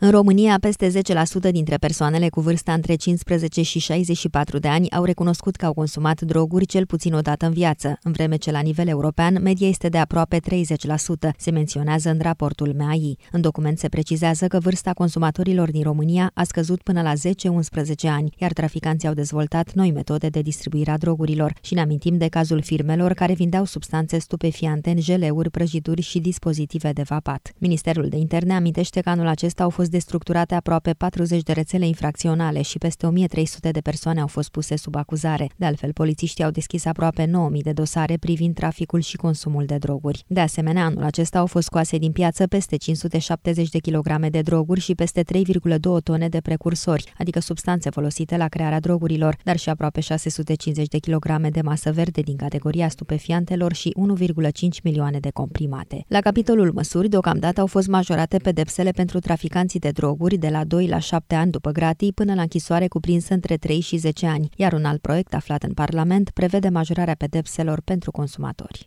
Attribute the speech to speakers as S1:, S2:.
S1: În România, peste 10% dintre persoanele cu vârsta între 15 și 64 de ani au recunoscut că au consumat droguri cel puțin o dată în viață, în vreme ce la nivel european media este de aproape 30%, se menționează în raportul MAI. În document se precizează că vârsta consumatorilor din România a scăzut până la 10-11 ani, iar traficanții au dezvoltat noi metode de distribuire a drogurilor și ne amintim de cazul firmelor care vindeau substanțe stupefiante în jeleuri, prăjituri și dispozitive de vapat. Ministerul de Interne amintește că anul acesta au fost destructurate aproape 40 de rețele infracționale și peste 1300 de persoane au fost puse sub acuzare. De altfel, polițiștii au deschis aproape 9000 de dosare privind traficul și consumul de droguri. De asemenea, anul acesta au fost scoase din piață peste 570 de kilograme de droguri și peste 3,2 tone de precursori, adică substanțe folosite la crearea drogurilor, dar și aproape 650 de kilograme de masă verde din categoria stupefiantelor și 1,5 milioane de comprimate. La capitolul măsuri, deocamdată au fost majorate pedepsele pentru traficanții de droguri de la 2 la 7 ani după gratii până la închisoare cuprinsă între 3 și 10 ani, iar un alt proiect aflat în Parlament prevede majorarea pedepselor pentru consumatori.